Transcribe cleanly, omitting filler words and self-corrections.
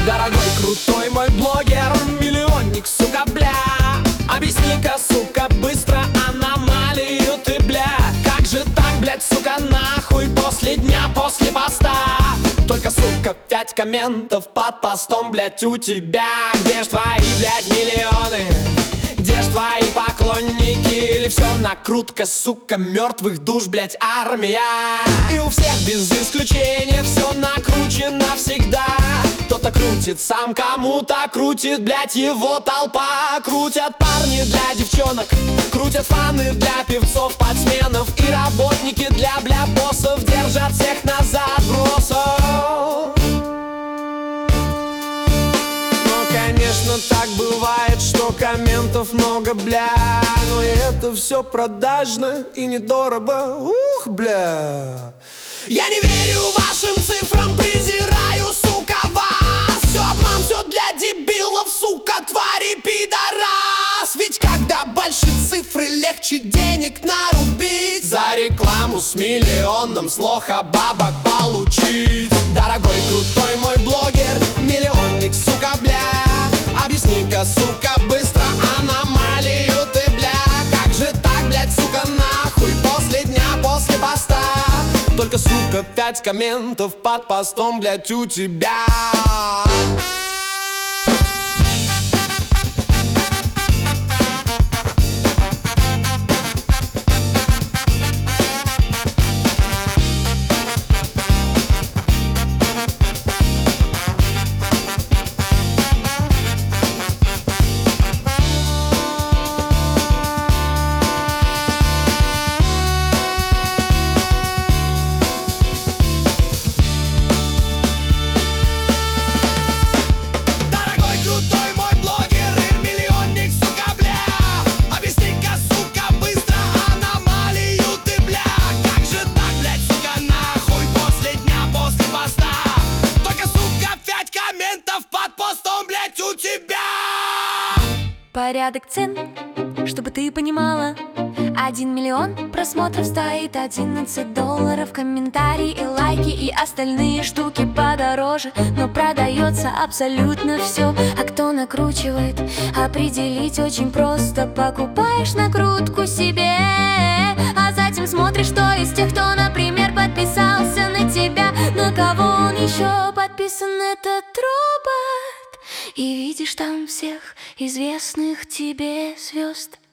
Дорогой, крутой мой блогер, миллионник, сука, бля, объясни-ка, сука, быстро аномалию ты, бля. Как же так, блядь, сука, нахуй, после дня, после поста только, сука, 5 комментов под постом, блядь, у тебя. Где ж твои, блядь, миллионы? Где ж твои поклонники? Или все накрутка, сука, мертвых душ, блядь, армия? И у всех без исключения все накручено всегда. Кто-то крутит сам, кому-то крутит, блядь, его толпа. Крутят парни для девчонок, крутят фаны для певцов, спортсменов и работники для боссов. Держат всех на забросах. Конечно, так бывает, что комментов много, бля, но это все продажно и недорого, ух, бля. Я не верю вашим цифрам, презираю, сука, вас. Все обман, все для дебилов, сука, твари, пидорас. Ведь когда большие цифры, легче денег нарубить. За рекламу с миллионом с лоха бабок получить. Дорогой, крутой мой блогер, миллионник, сука, бля, объясни-ка, сука, быстро аномалию ты, бля. Как же так, блядь, сука, нахуй, после дня, после поста только, сука, 5 комментов под постом, блядь, у тебя. Порядок цен, чтобы ты понимала: 1 миллион просмотров стоит $11. Комментарии и лайки и остальные штуки подороже, но продается абсолютно все. А кто накручивает, определить очень просто. Покупаешь накрутку себе, а затем смотришь, кто из тех, кто, например, подписался на тебя. На кого он еще подписан, этот робот. И видишь там всех известных тебе звезд.